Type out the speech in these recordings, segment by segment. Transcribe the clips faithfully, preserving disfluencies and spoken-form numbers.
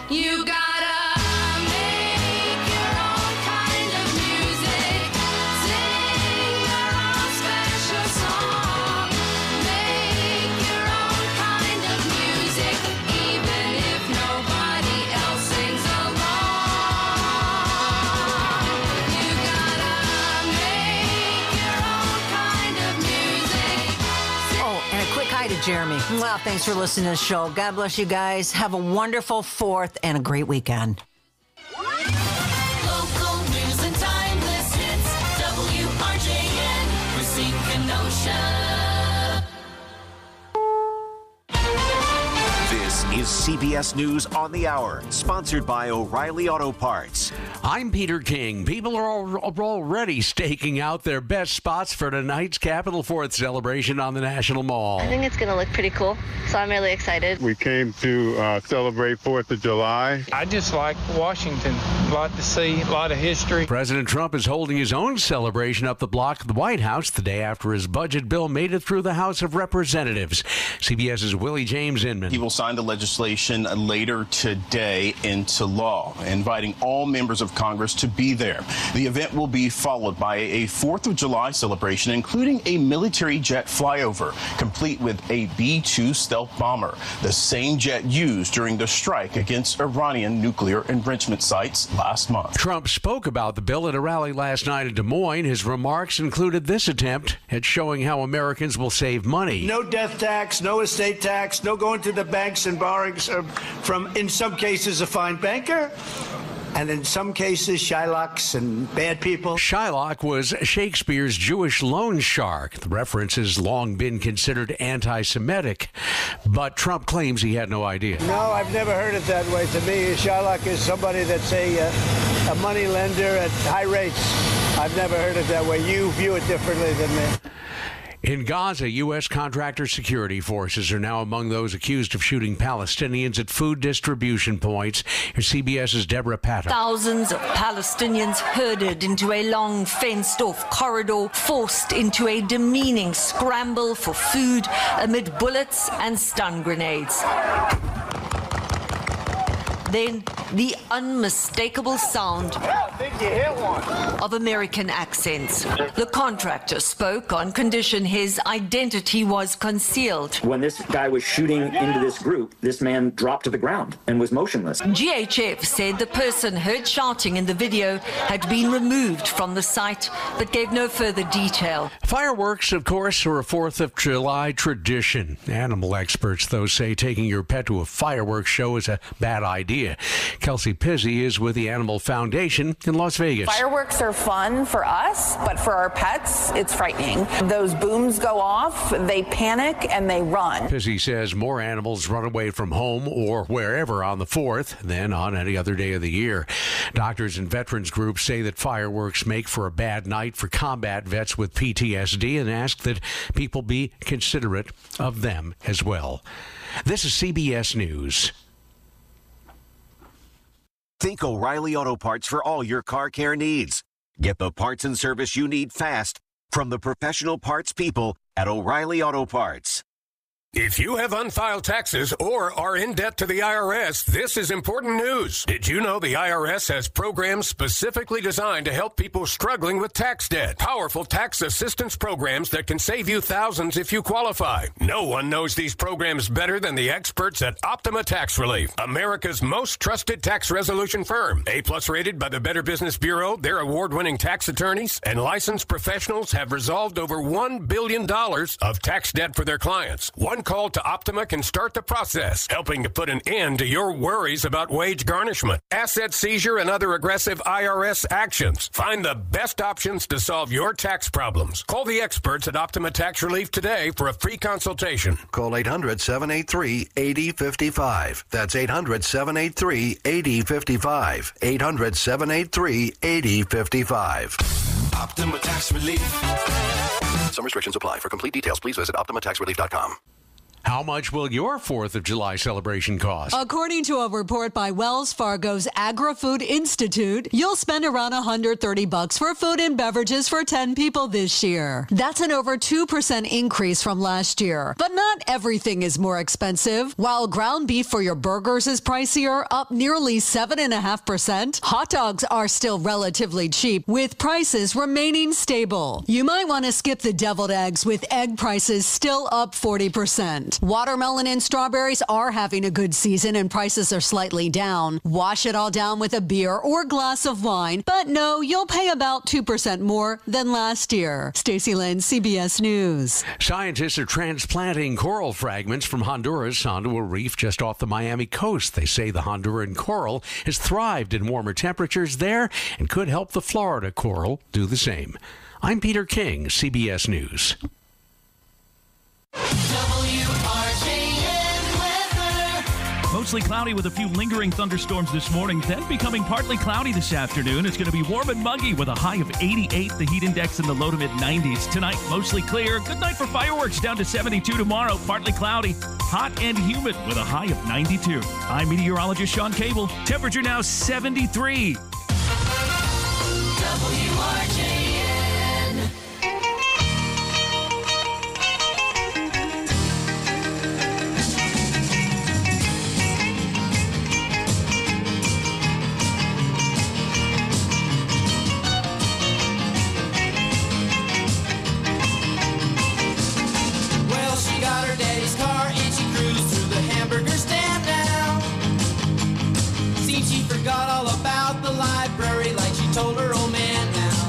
You gotta make your own kind of music. Sing your own special song. Make your own kind of music, even if nobody else sings along. You gotta make your own kind of music. Oh, and a quick hi to Jeremy. Well, thanks for listening to the show. God bless you guys. Have a wonderful fourth and a great weekend. Local news and timeless hits. W R J N, Racine Kenosha. This is C B S News on the Hour, sponsored by O'Reilly Auto Parts. I'm Peter King. People are al- already staking out their best spots for tonight's Capitol Fourth celebration on the National Mall. I think it's going to look pretty cool, so I'm really excited. We came to uh, celebrate fourth of July. I just like Washington. A lot to see, a lot of history. President Trump is holding his own celebration up the block of the White House the day after his budget bill made it through the House of Representatives. CBS's Willie James Inman. He will sign the legislation later today into law, inviting all members of Congress to be there. The event will be followed by a fourth of July celebration, including a military jet flyover, complete with a B two stealth bomber, the same jet used during the strike against Iranian nuclear enrichment sites last month. Trump spoke about the bill at a rally last night in Des Moines. His remarks included this attempt at showing how Americans will save money. No death tax, no estate tax, no going to the banks and borrowing from, in some cases, a fine banker, and in some cases, Shylocks and bad people. Shylock was Shakespeare's Jewish loan shark. The reference has long been considered anti-Semitic, but Trump claims he had no idea. No, I've never heard it that way. To me, Shylock is somebody that's a, uh, a money lender at high rates. I've never heard it that way. You view it differently than me. In Gaza, U S contractor security forces are now among those accused of shooting Palestinians at food distribution points. Here's CBS's Deborah Patter. Thousands of Palestinians herded into a long fenced-off corridor, forced into a demeaning scramble for food amid bullets and stun grenades. Then the unmistakable sound of American accents. The contractor spoke on condition his identity was concealed. When this guy was shooting into this group, this man dropped to the ground and was motionless. G H F said the person heard shouting in the video had been removed from the site, but gave no further detail. Fireworks, of course, are a fourth of July tradition. Animal experts, though, say taking your pet to a fireworks show is a bad idea. Kelsey Pizzi is with the Animal Foundation in Las Vegas. Fireworks are fun for us, but for our pets, it's frightening. Those booms go off, they panic, and they run. Pizzi says more animals run away from home or wherever on the fourth than on any other day of the year. Doctors and veterans groups say that fireworks make for a bad night for combat vets with P T S D and ask that people be considerate of them as well. This is C B S News. Think O'Reilly Auto Parts for all your car care needs. Get the parts and service you need fast from the professional parts people at O'Reilly Auto Parts. If you have unfiled taxes or are in debt to the I R S, this is important news. Did you know the I R S has programs specifically designed to help people struggling with tax debt? Powerful tax assistance programs that can save you thousands if you qualify. No one knows these programs better than the experts at Optima Tax Relief, America's most trusted tax resolution firm. A-plus rated by the Better Business Bureau, their award-winning tax attorneys and licensed professionals have resolved over one billion dollars of tax debt for their clients. One call to Optima can start the process, helping to put an end to your worries about wage garnishment, asset seizure, and other aggressive I R S actions. Find the best options to solve your tax problems. Call the experts at Optima Tax Relief today for a free consultation. Call eight hundred, seven eight three, eight zero five five. That's eight hundred, seven eight three, eight zero five five. eight hundred, seven eight three, eight zero five five. Optima Tax Relief. Some restrictions apply. For complete details, please visit optima tax relief dot com. How much will your fourth of July celebration cost? According to a report by Wells Fargo's Agri-Food Institute, you'll spend around one hundred thirty bucks for food and beverages for ten people this year. That's an over two percent increase from last year. But not everything is more expensive. While ground beef for your burgers is pricier, up nearly seven point five percent, hot dogs are still relatively cheap, with prices remaining stable. You might want to skip the deviled eggs, with egg prices still up forty percent. Watermelon and strawberries are having a good season and prices are slightly down. Wash it all down with a beer or glass of wine, but no, you'll pay about two percent more than last year. Stacey Lynn, C B S News. Scientists are transplanting coral fragments from Honduras onto a reef just off the Miami coast. They say the Honduran coral has thrived in warmer temperatures there and could help the Florida coral do the same. I'm Peter King, C B S News. Mostly cloudy with a few lingering thunderstorms this morning, then becoming partly cloudy this afternoon. It's going to be warm and muggy with a high of eighty-eight, the heat index in the low to mid nineties. Tonight, mostly clear. Good night for fireworks, down to seventy-two tomorrow. Partly cloudy, hot and humid with a high of ninety-two. I'm meteorologist Sean Cable. Temperature now seventy-three. W R J N. Well, she got her daddy's car and she cruised through the hamburger stand now. See, she forgot all about the library like she told her old man now.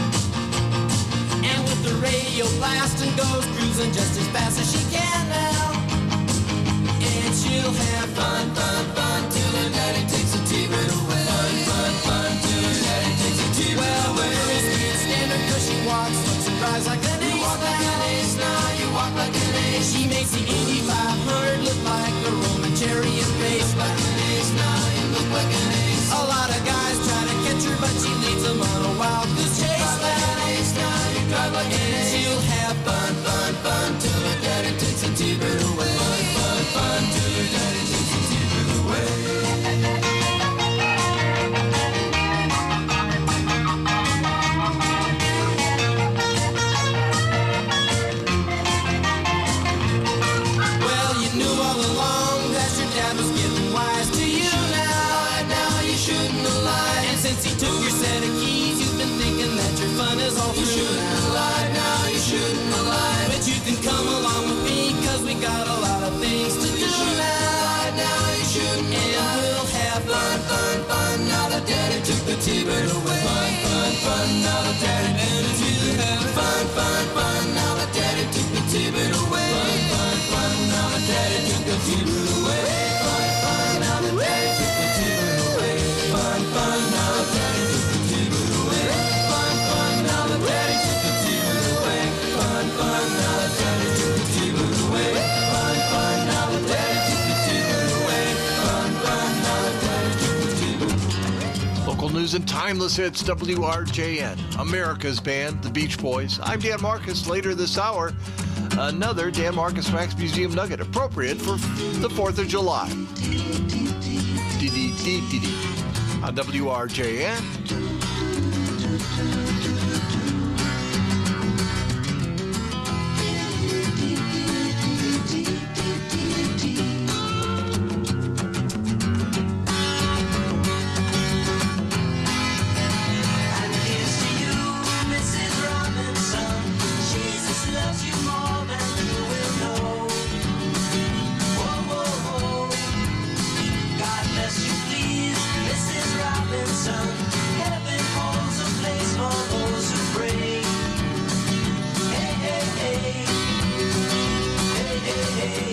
And with the radio blasting goes cruising just as fast as she can now. And she'll have fun, fun, fun till her daddy takes a T-bird away. Fun, fun, fun till her daddy takes a T-bird well, away. Well, the girls can't stand her cause she walks, looks and drives like an ace. You walk like an ace now, you walk like an ace. She makes the Indy five hundred look like a Roman chariot race. Like an ace now, you look like an ace. A lot of guys try to catch her, but she leads them on a wild goose chase. Like an ace now, you drive like an ace. She'll have fun, fun, fun till her daddy takes a T-bird away. Fun, fun, fun till her daddy takes a T-bird away. Well, you knew all along that your dad was getting wise to you now. Now you shouldn't have lied. And since he took your set of keys, you've been thinking that your fun is all through. You shouldn't have lied. Now you shouldn't have lied. But you can come along with me, cause we got a lot of things to do now. Now you shouldn't have lied. And we'll have fun, fun, fun. Now the daddy took the T-bird away. Fun, fun, fun. Now the daddy took the T-bird away. Fun, fun, fun. Now the daddy took the T-bird away. Fun, fun, fun. Now the daddy took the T-bird away. Fun, fun. Now the daddy took the T-bird away. Fun, fun. Now the daddy took the T-bird away. Fun, fun. Now the daddy took the T-bird away. Fun, fun. Now the daddy took the T-bird away. Fun, fun. Now the daddy took the T-bird away. Fun, fun. Now the daddy took the T-bird away. Local news and timeless hits, W R J N. America's band, the Beach Boys. I'm Dan Marcus. Later this hour, another Dan Marcus Wax Museum nugget appropriate for the fourth of July. D-D-D-D-D. On W R J N. And here's to you, Missus Robinson. Jesus loves you more than you will know. Whoa, whoa, whoa. God bless you, please, Missus Robinson. Heaven holds a place for those who pray. Hey, hey, hey. Hey, hey, hey.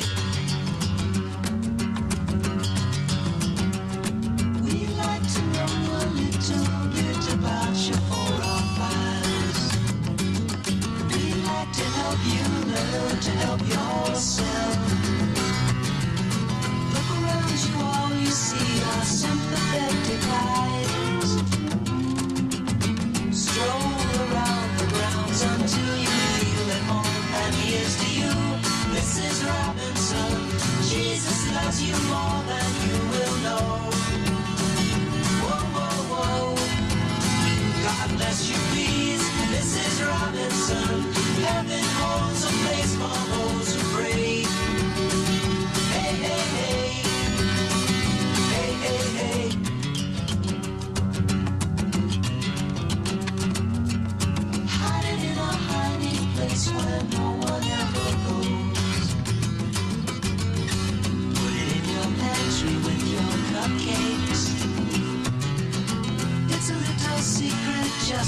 We like to know a little bit about your forefathers. We like to help you learn to help yourself. Look around you, all you see are sympathetic eyes.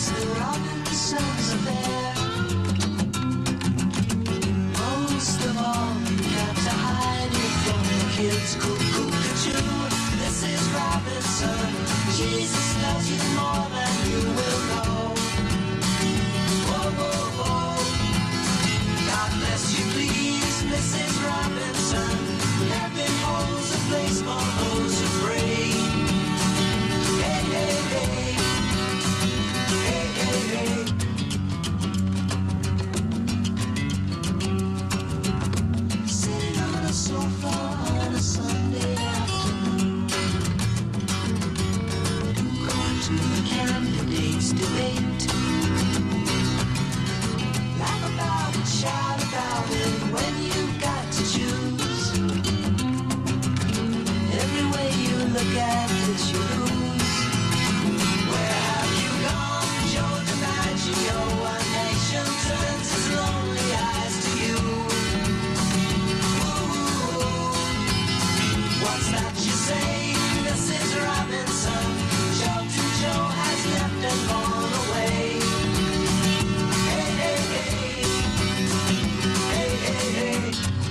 the Robinsons are there. Most of all, you got to hide it from the kids. Cuckoo-cuckoo, this is Robinson. Jesus loves you more than you will know. Whoa, whoa, whoa. God bless you, please, Missus Robinson. Heaven holds a place for those who pray. Hey, hey, hey. Hey, hey, hey. Sitting on a sofa on a Sunday afternoon, going to the candidates' debate. Laugh about it, shout about it when you've got to choose. Every way you look at it, you lose. Where have you gone, Joe DiMaggio? One nation turns its lonely eyes to you. Ooh, what's that you say, Missus Robinson? Joe to Joe has left and gone away. Hey, hey, hey. Hey, hey, hey.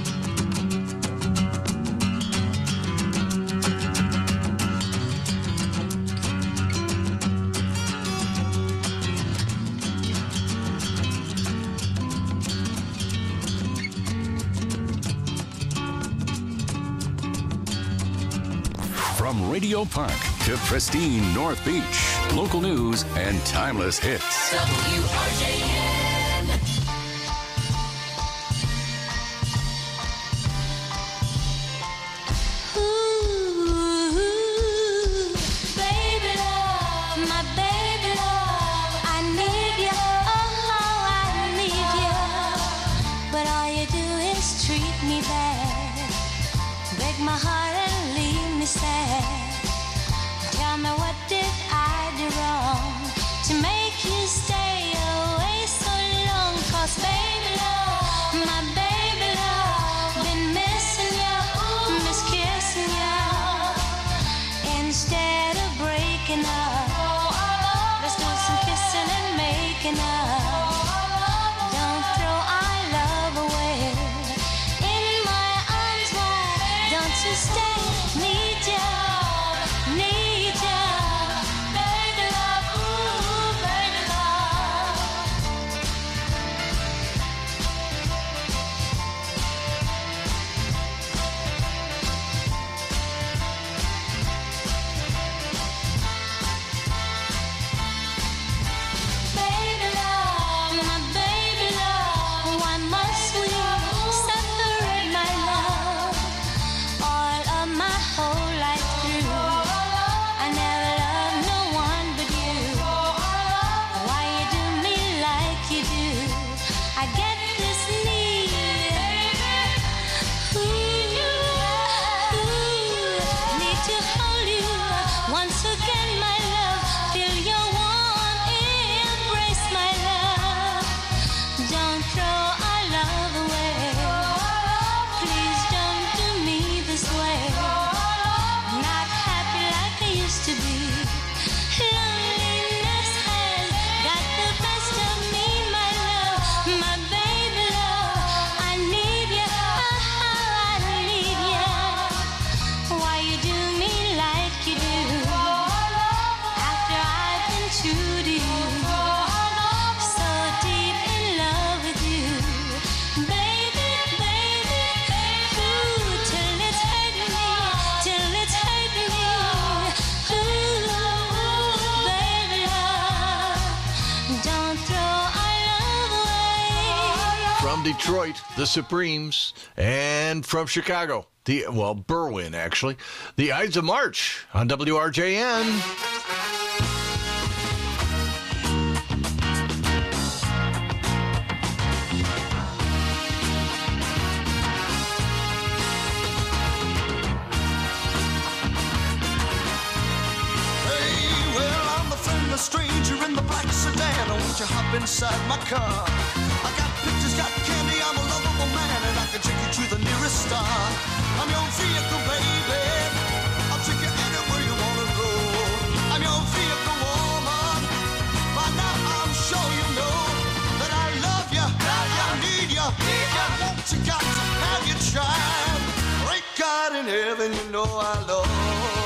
From Radio Park to pristine North Beach, local news and timeless hits. W R J N. Ooh, baby love, my baby love, I need you, oh how I need you. But all you do is treat me bad, break my heart and leave me sad. Tell me, what did I do wrong to make you stay away so long? 'Cause baby love, my baby love, been missing you, miss kissing you. Instead of breaking up, let's do some kissing and making up. Don't throw our love away. In my arms, why don't you stay? Need you, need you, baby love, ooh, baby love. Baby love, my baby love, why must we separate, my love? All of my whole life through, I never loved no one but you. Why you do me like you do? I get this need, ooh, ooh, need to hold you once again, my love. Feel your warm embrace, my love. Don't throw our love away. Please don't do me this way. Not happy like I used to be. Loneliness has got the best of me, my love. My baby love, I need you, oh, I need you. Why you do me like you do? After I've been true to you, so deep in love with you, baby, baby, ooh, till it's hurting me, till it's hurting me, ooh, baby love, don't throw our love away. From Detroit, the Supremes, and from Chicago, the well, Berwyn actually, the Ides of March on W R J N. Hey, well, I'm a friendless stranger in the black sedan. Won't you hop inside my car? I got pictures, got candy, I'm a lovable man, and I can take you to the nearest star. I'm your vehicle, baby. I'll take you anywhere you wanna go. I'm your vehicle, woman. By now I I love you.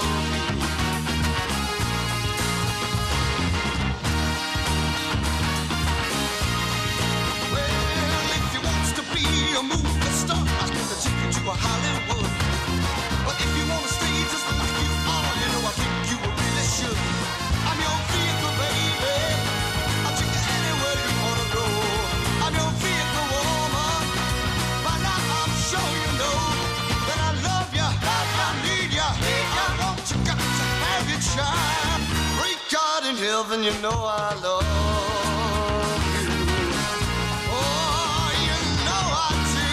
Well, if you want to be a movie star, I can take you to a Hollywood. But if you want to stay just like you are, you know I think you really should. I'm your vehicle, baby. I'll take you anywhere you want to go. I'm your vehicle, woman. By now I'm sure you know that I love you, I need you, I want you, got to have your child. Great God in heaven, you know I love you. Oh, you know I do.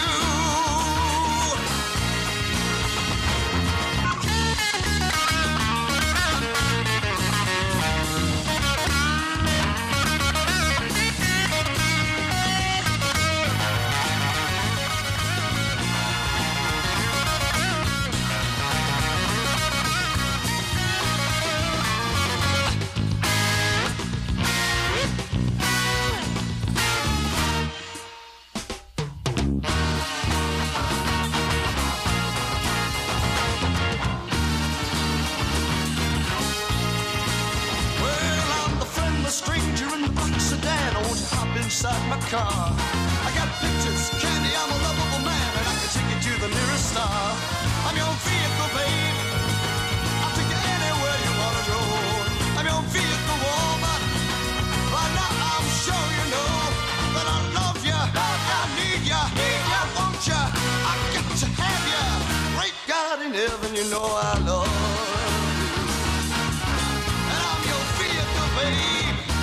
Stranger in the black sedan, I want you to hop inside my car. I got pictures, candy, I'm a lovable man, and I can take you to the nearest star. I'm your vehicle, babe. I'll take you anywhere you wanna go. I'm your vehicle, woman. By now I'm sure you know that I love you, I need you, I want you, I got to have you. Great God in heaven, you know I love you. And I'm your vehicle, babe.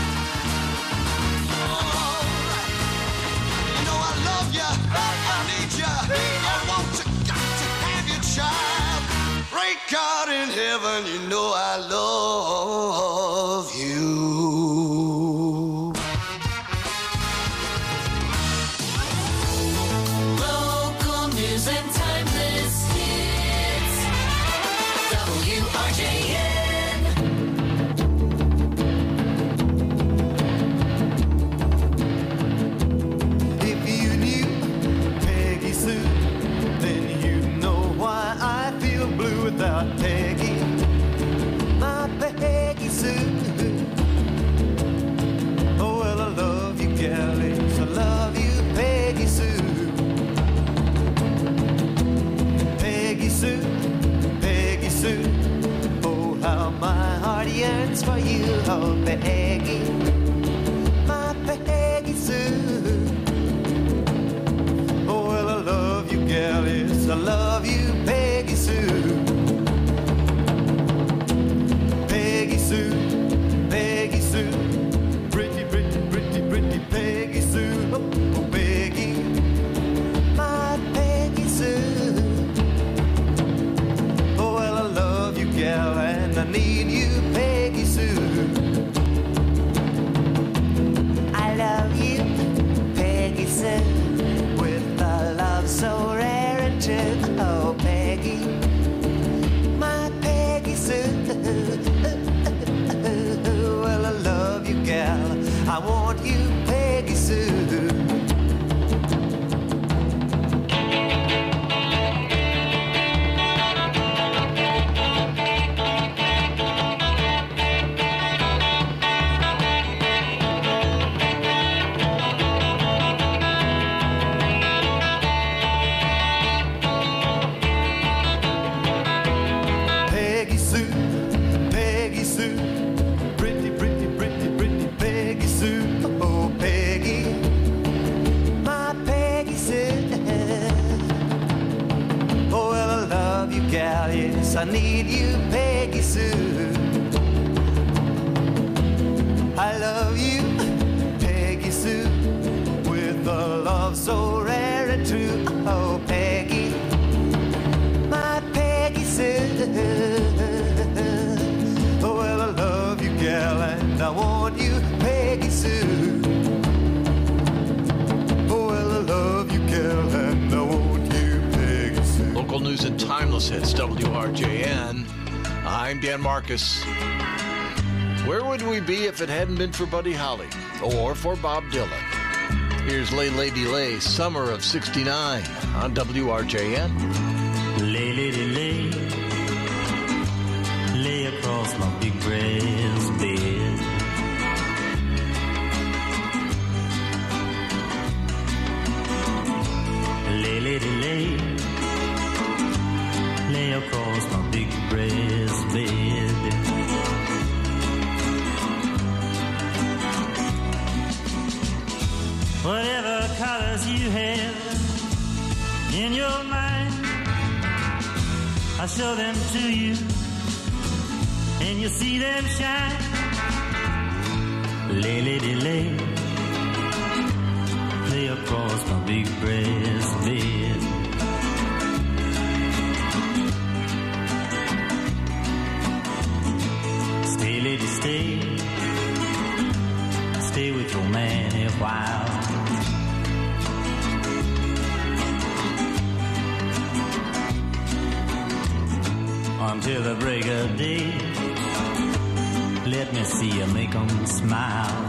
Great God in heaven, you know I love you. Local news and timeless hits. W R J N. If you knew Peggy Sue, then you'd know why I feel blue without Peggy, my Peggy Sue. Oh, well, I love you, galleys, I love you, Peggy Sue. Peggy Sue, Peggy Sue. Oh, how my heart yearns for you, oh, Peggy, my Peggy Sue. Oh, well, I love you, galleys, I love you, Peggy Sue. Peggy Sue, Peggy Sue. Pretty, pretty, pretty, pretty Peggy Sue. Oh, oh, Peggy, my Peggy Sue. Oh, well, I love you, gal, and I need you, Peggy Sue. I love you, Peggy Sue, with a love so rare and true. Oh, Peggy, my Peggy Sue. Well, I love you, gal. I want you, Peggy Sue. Peggy Sue, Peggy Sue, pretty, pretty, pretty, pretty Peggy Sue. Oh, Peggy, my Peggy Sue. Oh, well, I love you, gal, yes, I need you, Peggy Sue. I love you, Peggy Sue, with a love so rare and true. Oh, Peggy, my Peggy Sue. Oh, well, I love you, gal, and I want you, Peggy Sue. Oh, well, I love you, gal, and I want you, Peggy Sue. Local news and timeless hits, W R J N. I'm Dan Marcus. Where would we be if it hadn't been for Buddy Holly or for Bob Dylan? Here's Lay Lady Lay, summer of sixty-nine on W R J N. Lay, lady, lay, I'll show them to you, and you'll see them shine. Lay, lady, lay, lay across my big breast bed. Stay, lady, stay, stay with your man a while. Until the break of day, let me see you make 'em smile.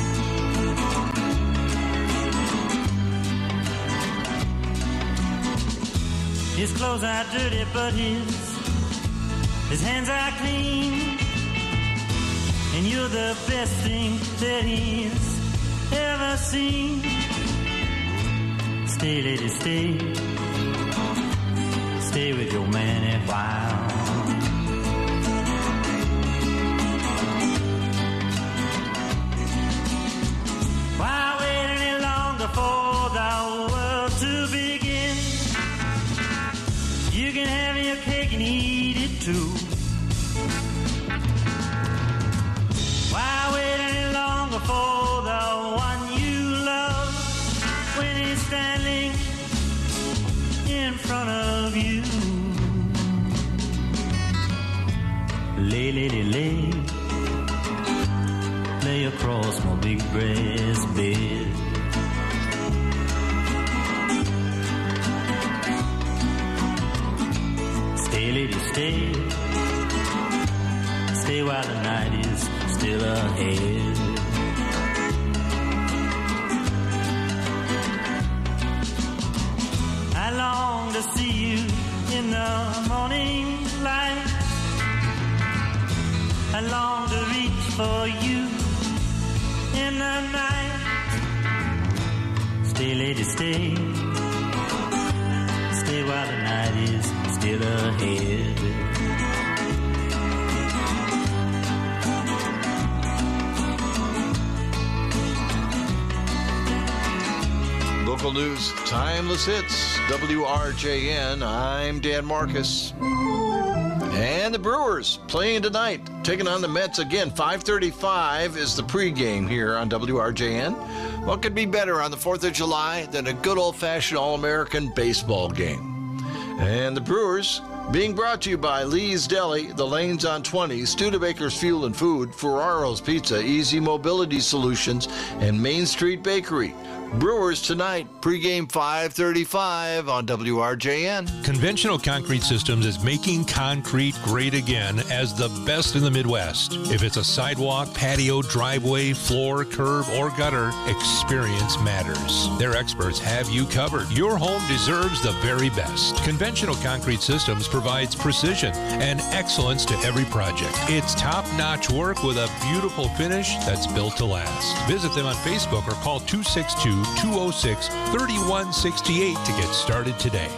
His clothes are dirty, but his his hands are clean. And you're the best thing that he's ever seen. Stay, lady, stay. Stay with your man a while. Why wait any longer for the world to begin? You can have your cake and eat it too. Why wait any longer for the one you love when he's standing in front of you? Lay, lady, lay, lay across my big breast bed. Stay, lady, stay, stay while the night is still ahead. I long to see you in the morning light. I long to reach for you in the night. Stay, lady, stay. Stay while the night is still ahead. Local news, timeless hits, W R J N. I'm Dan Marcus. And the Brewers playing tonight, taking on the Mets again. five thirty-five is the pregame here on W R J N. What could be better on the fourth of July than a good old-fashioned All-American baseball game? And the Brewers being brought to you by Lee's Deli, The Lanes on twenty, Studebaker's Fuel and Food, Ferraro's Pizza, Easy Mobility Solutions, and Main Street Bakery. Brewers tonight, pregame five thirty-five on W R J N. Conventional Concrete Systems is making concrete great again as the best in the Midwest. If it's a sidewalk, patio, driveway, floor, curb, or gutter, experience matters. Their experts have you covered. Your home deserves the very best. Conventional Concrete Systems provides precision and excellence to every project. It's top-notch work with a beautiful finish that's built to last. Visit them on Facebook or call two six two, two oh six, three one six eight to get started today.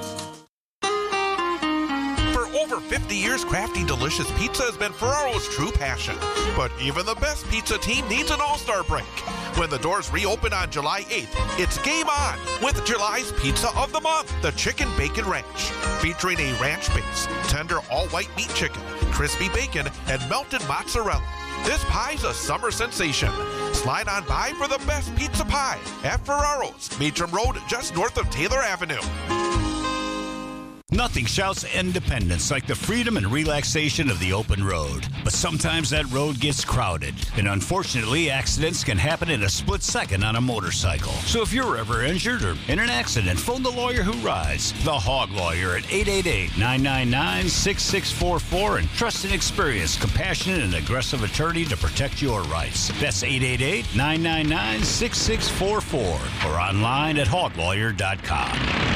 For over fifty years, crafting delicious pizza has been Ferraro's true passion. But even the best pizza team needs an all-star break. When the doors reopen on July eighth, it's game on with July's Pizza of the Month, the Chicken Bacon Ranch. Featuring a ranch base, tender all-white meat chicken, crispy bacon, and melted mozzarella. This pie's a summer sensation. Slide on by for the best pizza pie at Ferraro's, Beecham Road, just north of Taylor Avenue. Nothing shouts independence like the freedom and relaxation of the open road. But sometimes that road gets crowded, and unfortunately, accidents can happen in a split second on a motorcycle. So if you're ever injured or in an accident, phone the lawyer who rides, the Hog Lawyer at eight eight eight, nine nine nine, six six four four, and trust an experienced, compassionate, and aggressive attorney to protect your rights. That's eight eight eight, nine nine nine, six six four four or online at hog lawyer dot com.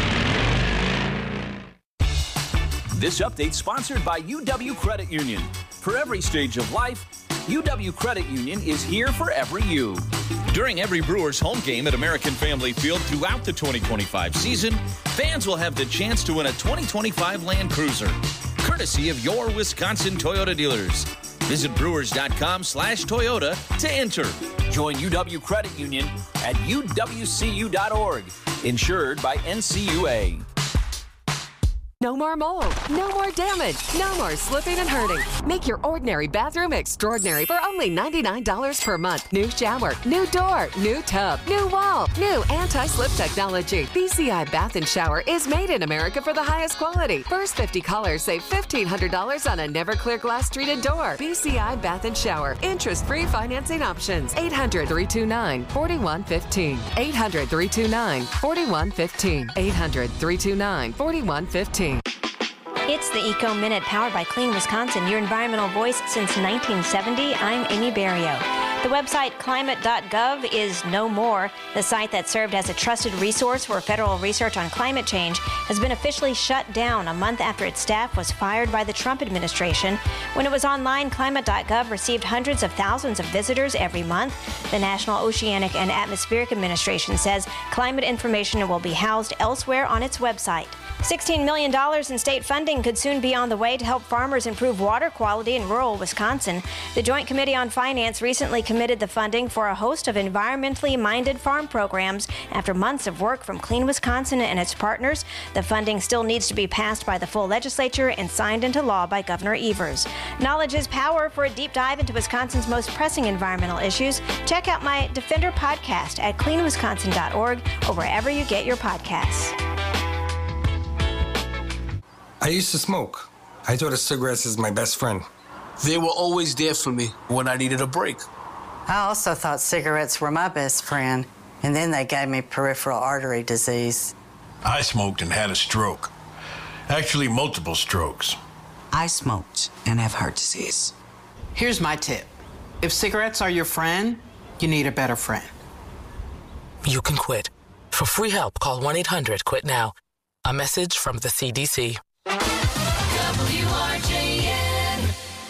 This update sponsored by U W Credit Union. For every stage of life, U W Credit Union is here for every you. During every Brewers home game at American Family Field throughout the twenty twenty-five season, fans will have the chance to win a twenty twenty-five Land Cruiser, courtesy of your Wisconsin Toyota dealers. Visit brewers.com slash Toyota to enter. Join U W Credit Union at U W C U dot org. Insured by N C U A. No more mold. No more damage. No more slipping and hurting. Make your ordinary bathroom extraordinary for only ninety-nine dollars per month. New shower, new door, new tub, new wall, new anti-slip technology. B C I Bath and Shower is made in America for the highest quality. First fifty callers save fifteen hundred dollars on a never clear glass treated door. B C I Bath and Shower. Interest-free financing options. eight hundred, three two nine, four one one five. eight hundred, three two nine, four one one five. eight hundred, three two nine, four one one five. It's the Eco Minute powered by Clean Wisconsin, your environmental voice since nineteen seventy. I'm Amy Barrio. The website climate dot gov is no more. The site that served as a trusted resource for federal research on climate change has been officially shut down a month after its staff was fired by the Trump administration. When it was online, climate dot gov received hundreds of thousands of visitors every month. The National Oceanic and Atmospheric Administration says climate information will be housed elsewhere on its website. sixteen million dollars in state funding could soon be on the way to help farmers improve water quality in rural Wisconsin. The Joint Committee on Finance recently committed the funding for a host of environmentally minded farm programs after months of work from Clean Wisconsin and its partners. The funding still needs to be passed by the full legislature and signed into law by Governor Evers. Knowledge is power. For a deep dive into Wisconsin's most pressing environmental issues, check out my Defender podcast at clean wisconsin dot org or wherever you get your podcasts. I used to smoke. I thought of cigarettes as my best friend. They were always there for me when I needed a break. I also thought cigarettes were my best friend, and then they gave me peripheral artery disease. I smoked and had a stroke. Actually, multiple strokes. I smoked and have heart disease. Here's my tip. If cigarettes are your friend, you need a better friend. You can quit. For free help, call one eight hundred quit now. A message from the C D C. W R J N.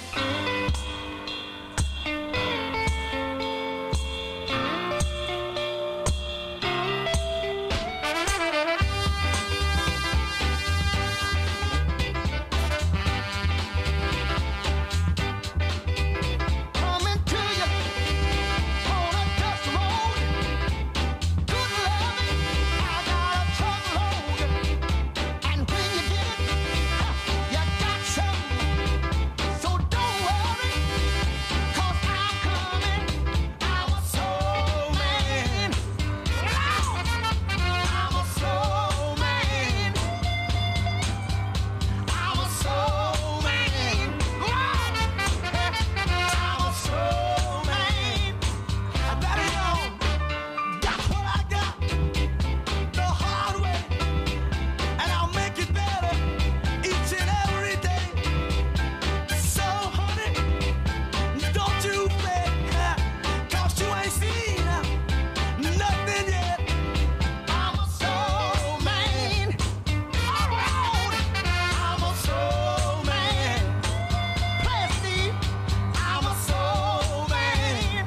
Coming to you on a dust road. Good loving, I got a truckload. And when you get it, you got some. So don't worry, 'cause I'm coming. I'm a soul man. I'm a soul man. I'm a soul man. I'm a soul man. I better know that's what I got the hard way, and I'll make it better each and every day. So, honey, don't you fret, 'cause you ain't seen nothing yet. I'm a soul man. All right, I'm a soul man. Play it, Steve. I'm a soul man.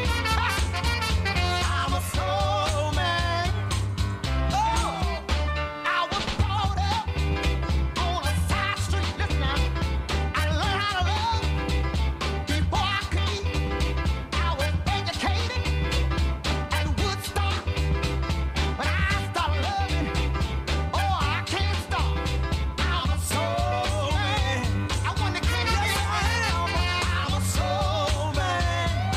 I'm a soul man. Oh, I was brought up on a side street. Listen now, I learned how to love before I could eat. I was educated at Woodstock. When I started loving, oh, I can't stop. I'm a soul man. I want to get it. I'm a soul man.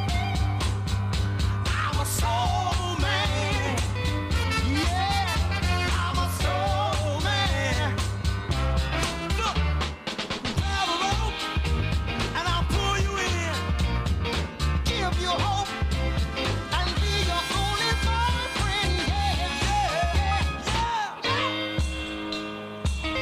I'm a soul man. Yeah, I'm a soul man. Look, grab a rope and I'll pull you in. Give you hope and be your only boyfriend. Yeah, yeah, yeah.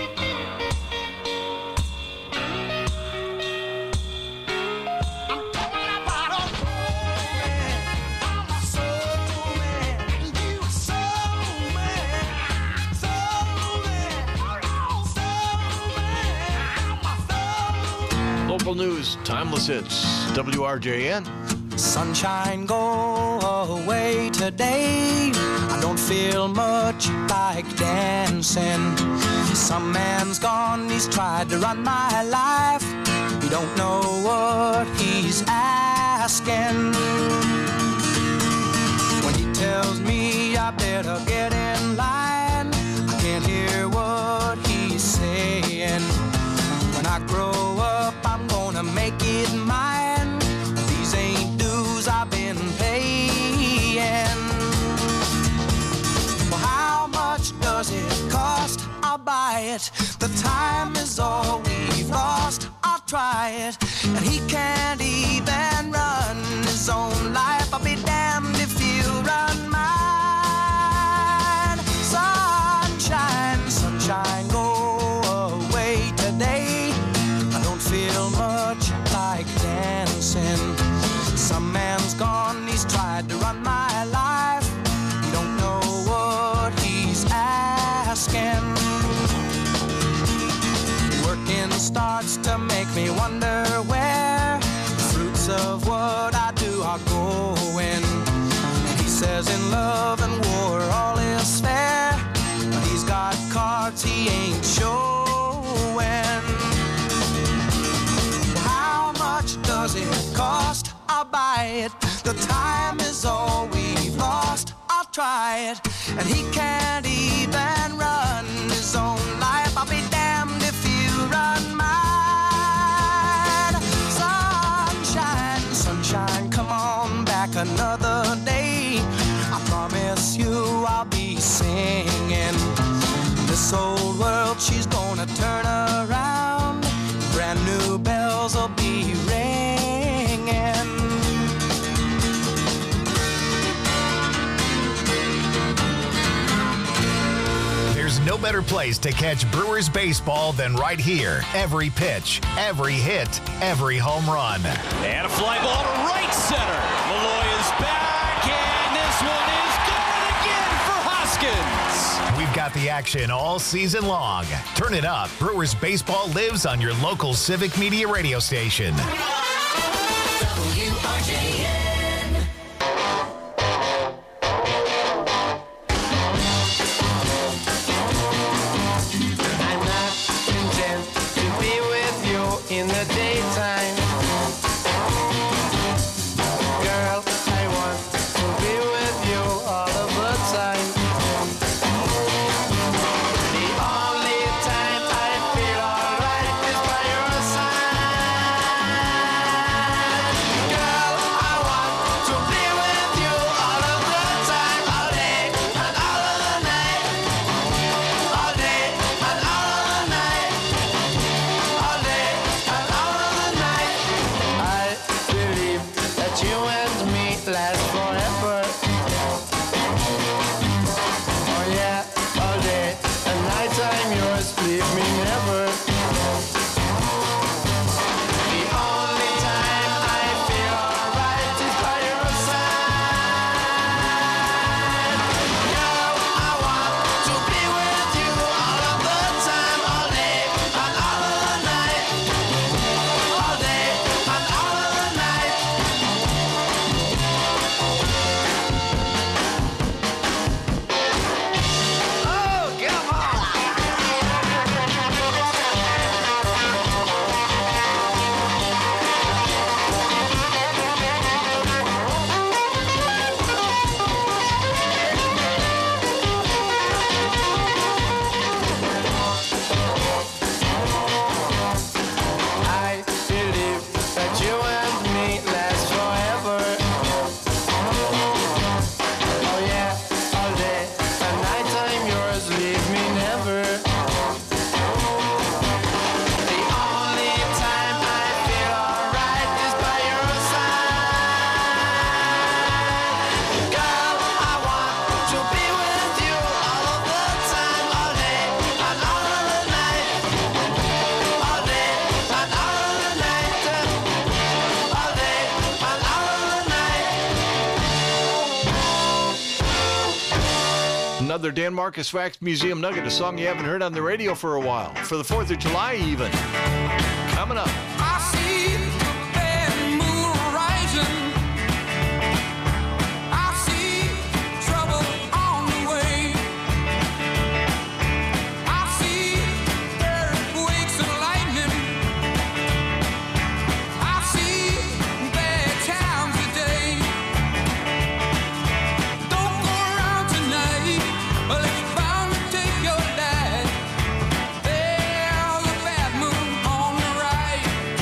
I'm talking about a soul man. I'm a soul man. And you a soul man. Soul man. Soul man. I'm a soul man. Local news, timeless hits, W R J N. Sunshine, go away today. I don't feel much like dancing. Some man's gone, he's tried to run my life. He don't know what he's asking. When he tells me I better get in line, I can't hear what he's buy it. The time is all we've lost. I'll try it. And he can't even run his own life. I'll be damned if you run mine. Sunshine, sunshine, go away today. I don't feel much like dancing. Some man's gone, he's tried to run my life. You don't know what he's asking. Working starts to make me wonder where the fruits of what I do are going. And he says in love and war all is fair, but he's got cards he ain't showing. How much does it cost? I'll buy it. The time is all we've lost. I'll try it. And he can't even run his own life. I'll be damned if you run mine. Sunshine, sunshine, come on back another day. I promise you I'll be singing. This old world, she's gonna turn around. Brand new bells will be ringing. There's no better place to catch Brewers baseball than right here. Every pitch, every hit, every home run. And a fly ball to right center. Malloy is back, and this one is gone again for Hoskins. We've got the action all season long. Turn it up. Brewers baseball lives on your local Civic Media radio station. W R J N. I'm not content to be with you in the daytime. Girl, I want to be with you all of the time. The only time I feel alright is by your side. Girl, I want to be with you all of the time, all day and all of the night. All day and all of the night. All day and all of the night. I believe that you and me last forever. Oh yeah, all day and night I'm yours, leave me never. The only time I feel alright is by your side. Girl, I want to be with you all of the time, all day and all of the night. All day and all of the night. Oh, come on. I believe that you and me last forever. Oh yeah, all day and night I'm yours, leave me never. The only time I feel alright is by your side. Girl, I want to be with you all of the time, all day and all of the night. All day and all of the night. All day and all of the night. Another Dan Marcus Wax Museum Nugget, a song you haven't heard on the radio for a while. For the fourth of July, even. Coming up. I see the bad moon rising. I see trouble on the way. I see earthquakes and lightning. I see bad times today. Don't go around tonight, or it's bound to take your life. There's a bad moon on the right.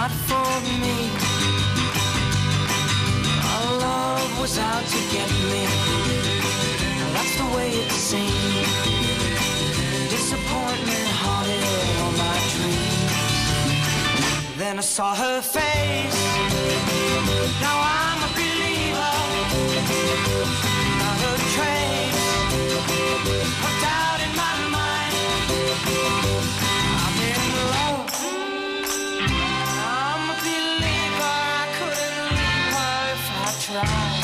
not for me. Our love was out to get me. That's the way it seemed. Disappointment haunted all my dreams. Then I saw her face. Now I'm a believer. Not a trace of doubt in my mind. I'm in love. I'm a believer. I couldn't leave her if I tried.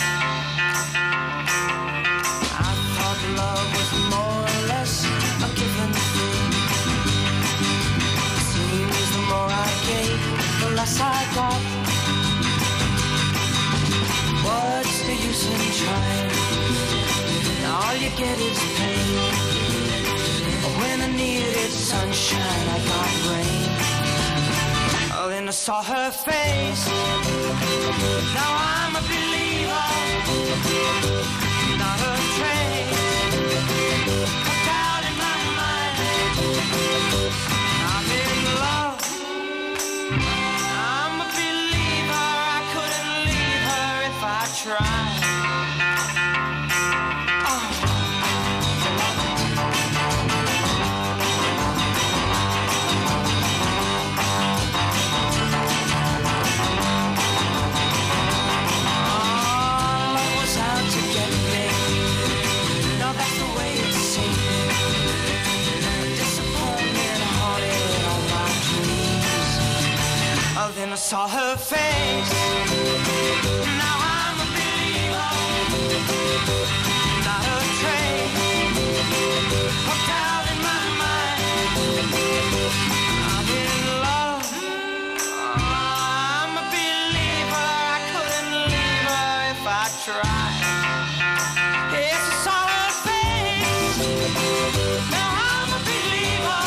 I thought love was more or less a given thing. Seems the more I gave, the less I got. What's the use in trying? All you get is pain. When I needed sunshine, I got rain. Oh, then I saw her face. Now I'm a believer. Not a trace of doubt in my mind. I'm in love. I'm a believer. I couldn't leave her if I tried. Then I saw her face. Now I'm a believer. Not a trace of doubt in my mind. I'm in love. I'm a believer. I couldn't leave her if I tried. Yes, I saw her face. Now I'm a believer.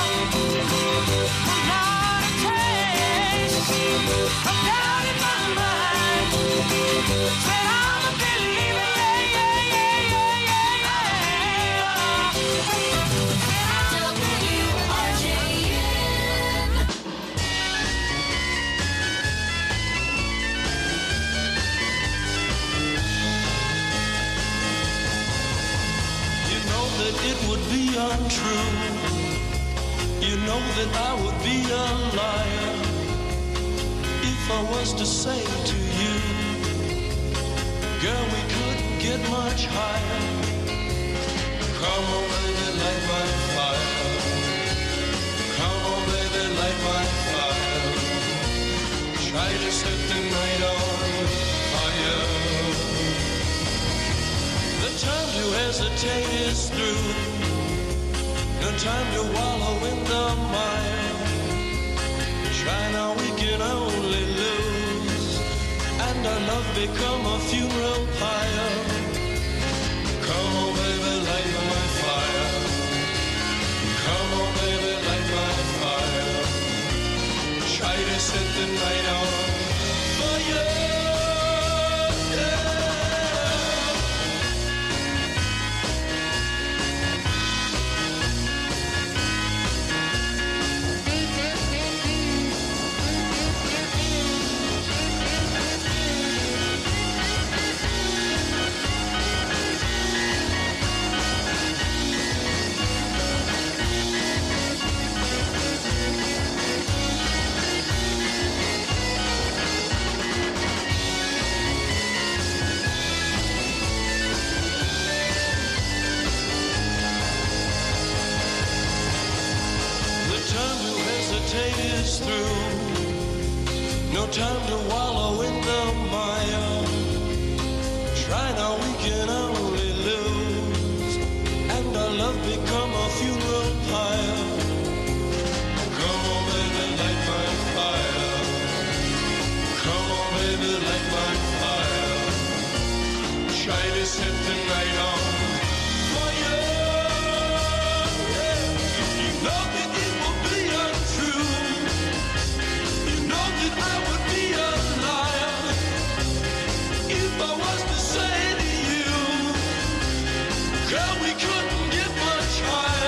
Not a trace of doubt in my mind. Said I'm a believer, yeah, yeah, yeah, yeah, yeah, yeah. W R J N. You know that it would be untrue. You know that I would be a liar if I was to say to you, girl, we couldn't get much higher. Come on, baby, light my fire. Come on, baby, light my fire. Try to set the night on fire. The time to hesitate is through. No time to wallow in the mire. Try now, we can only lose, and our love become a funeral pyre. Come on, baby, light my fire. Come on, baby, light my fire. Try to set the night on fire. Is through. No time to wallow in the mire. Try now, we can only lose, and our love become a funeral pyre. Come on, baby, light my fire. Come on, baby, light my fire. Try to set the night on fire. You know that it will be untrue. I would be a liar if I was to say to you, girl, we couldn't get much higher.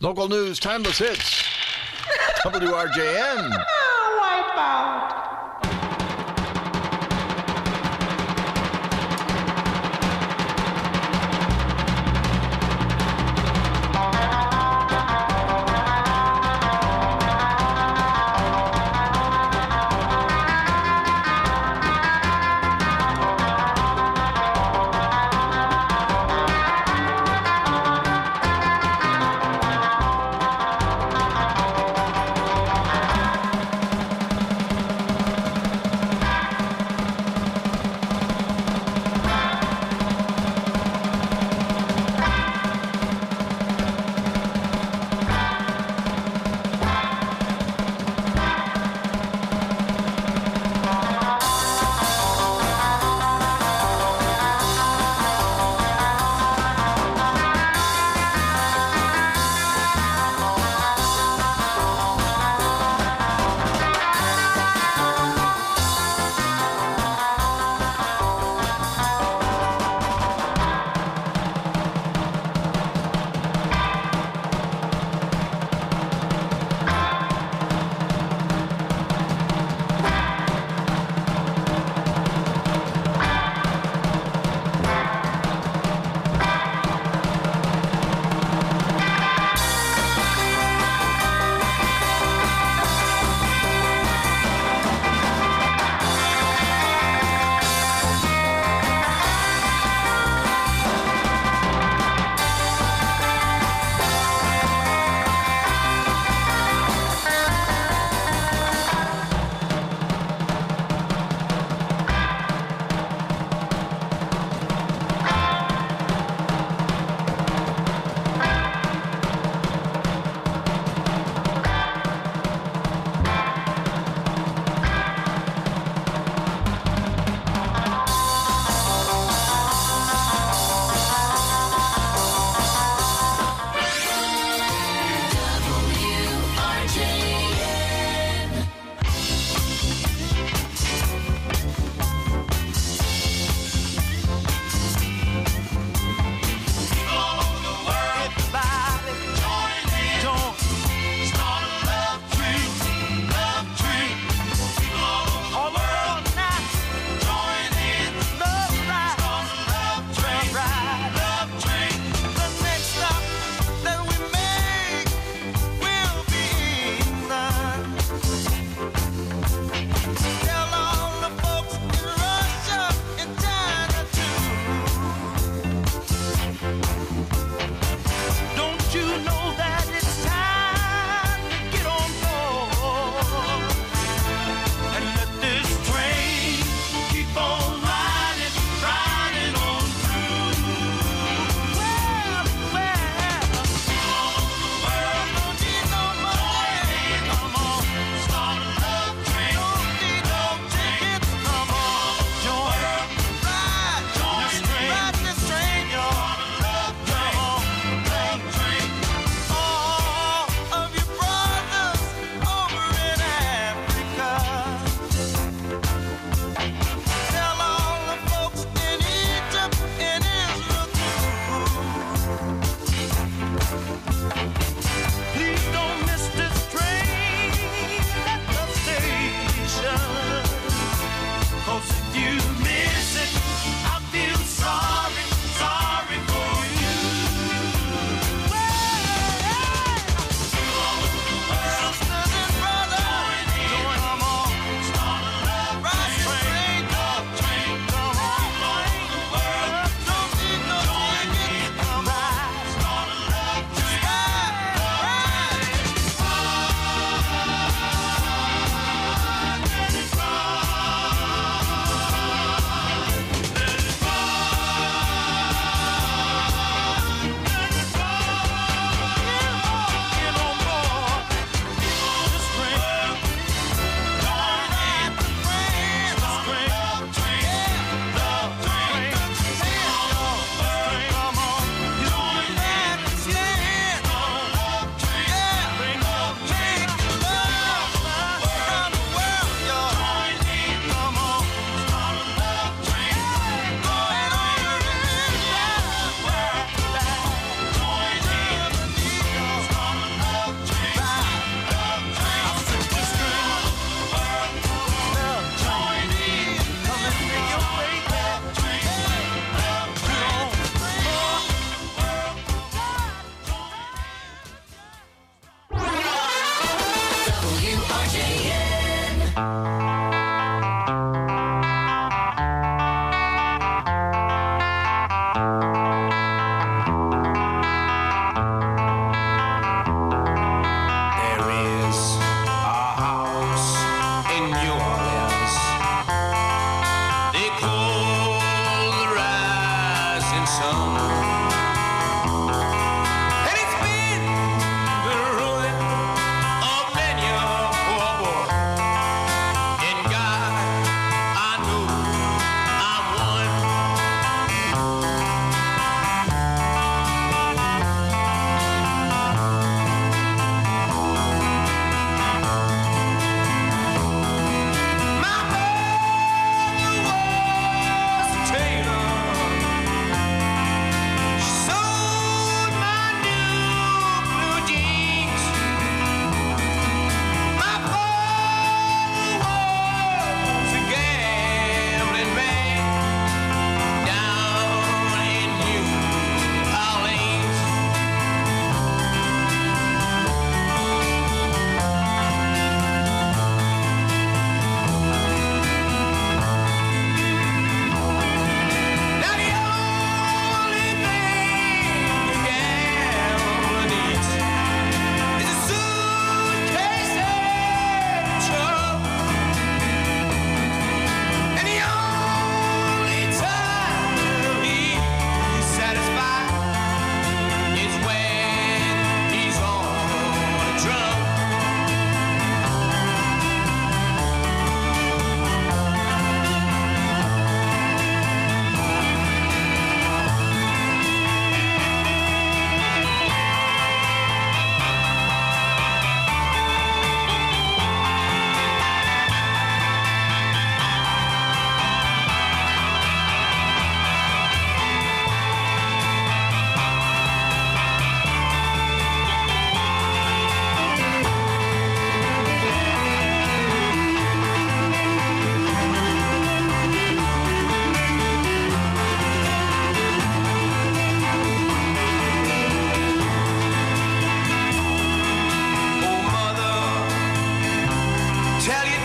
Local news, timeless hits. W R J N. Wipe out.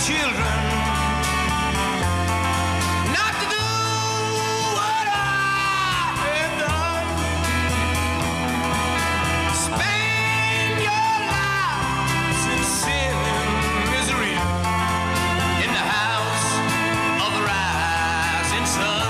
children not to do what I have done. Spend your lives in sin and misery in the house of the rising sun.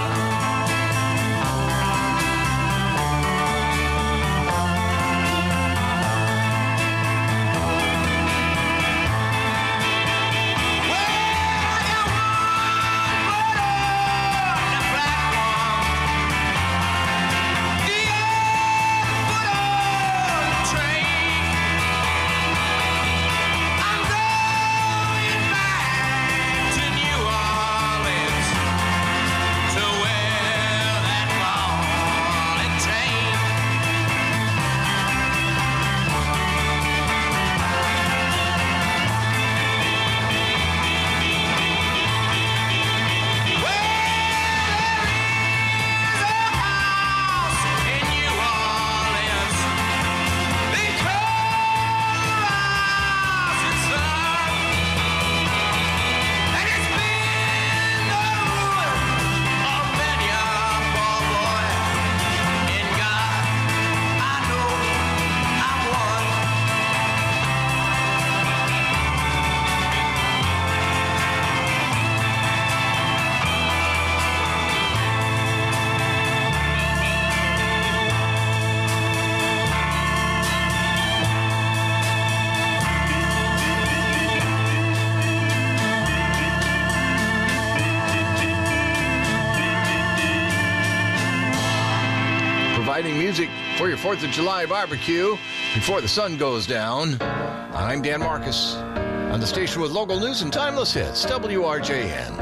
Providing music for your fourth of July barbecue before the sun goes down. I'm Dan Marcus on the station with local news and timeless hits, W R J N.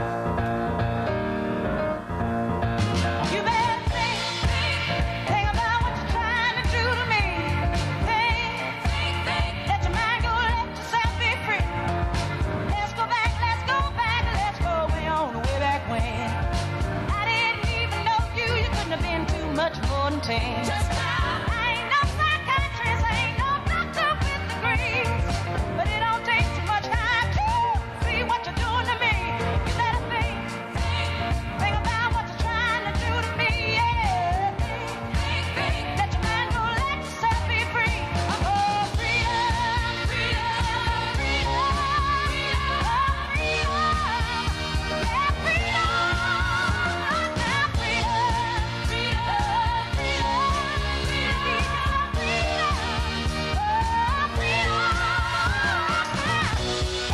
You better think, think, think about what you're trying to do to me. Think, think, think, let your mind go, let yourself be free. Let's go back, let's go back, let's go way on, way back when. I didn't even know you, you couldn't have been too much more than ten. Just now. I ain't no psychiatrist, I ain't no doctor with degrees, but it don't take too much time to see what you're doing to me. You better think, think, think about what you're trying to do to me, yeah. Think, think, let your mind go, let yourself be free. Oh, freedom, freedom, freedom, oh, freedom, yeah, freedom, now freedom, freedom, freedom, freedom, freedom, oh, freedom.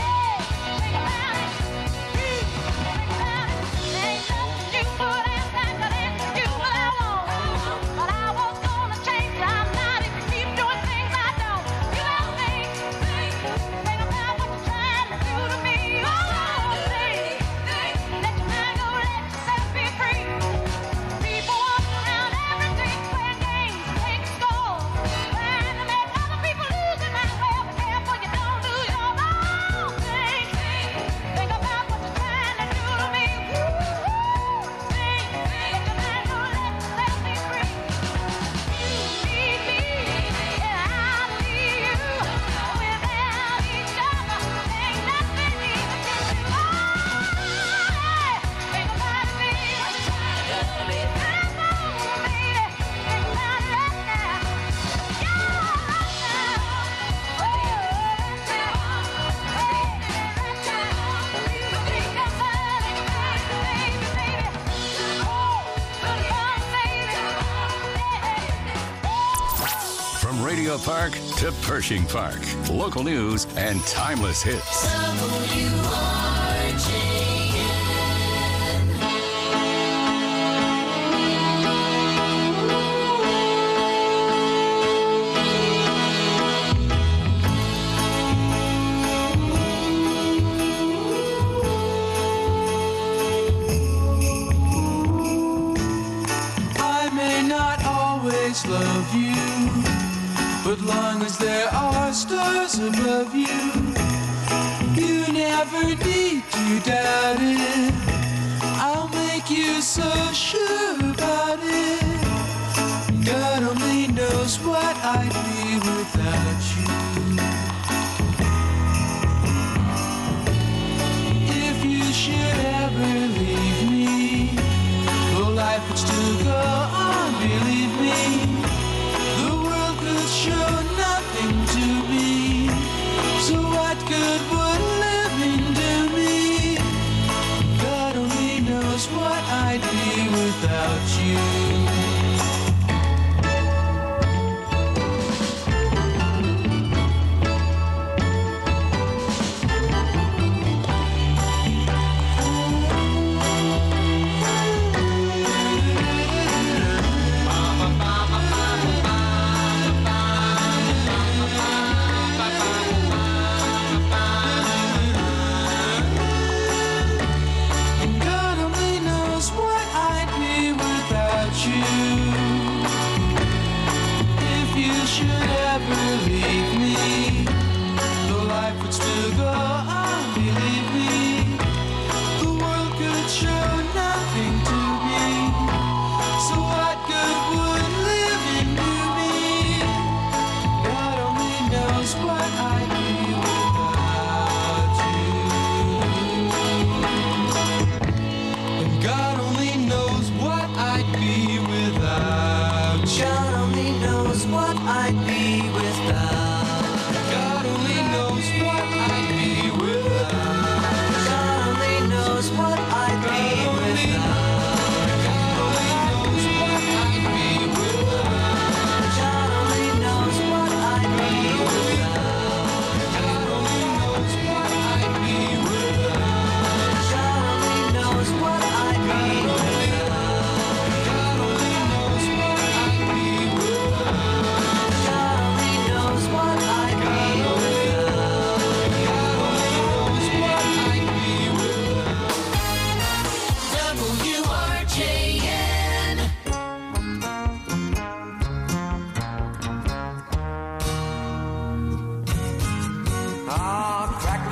From Radio Park to Pershing Park, local news and timeless hits. W R J N. I may not always love you, but long as there are stars above you, you never need to doubt it. I'll make you so sure about it. God only knows what I'd be without you.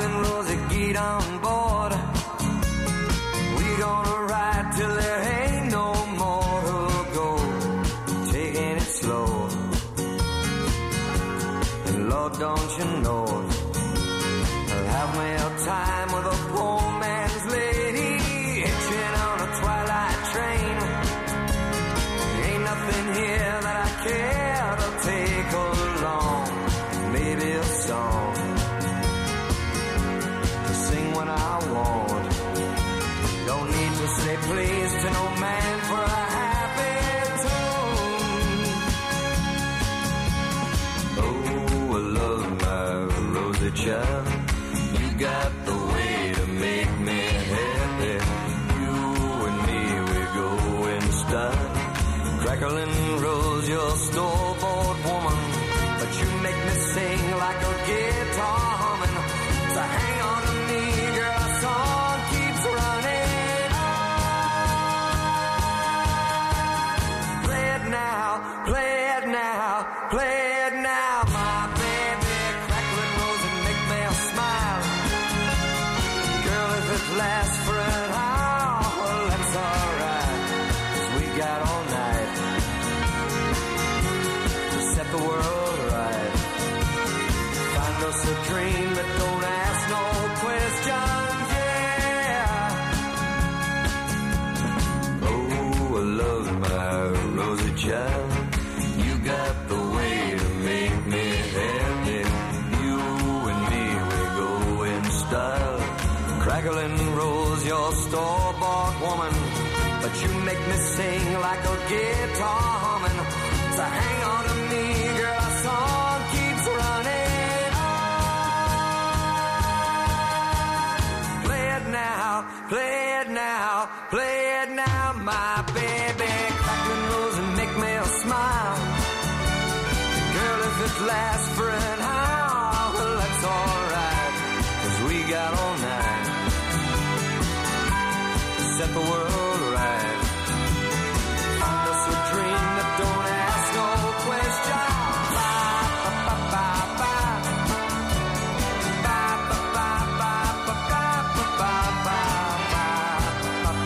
and Rosie get on board. We gonna ride till there ain't no more to go. Taking it slow. And Lord, don't you know, I'll have me a time with a poor man's lady, hitching on a twilight train. Ain't nothing here that I care to take along. Maybe a song to sing when I want. Don't need to say please to no man for a happy tune. Oh, I love my Rosie child. You got the way to make me happy. You and me, we go in style. Crackling rose, your store-bought woman, but you make me sing like a guitar humming. So hang on to me, girl, our song keeps running on. Play it now, play it now, play it now, my baby. Crackling rose and make me smile. Girl, if it lasts for an hour, well, that's alright, 'cause we got all night to set the world right. Find us a dream that don't ask no questions, yeah. Oh, I love my Rosie child. You got the way to make me happy. You and me, we go in style. Crackling rose, your store-bought woman, but you make me sing like a guitar humming. So hang on to me, girl, our song keeps running on. Play it now, play it now, play it now, my baby. Crackling rose and make me smile. Girl, if it lasts for an hour, well, that's alright, 'cause we got all night to set the world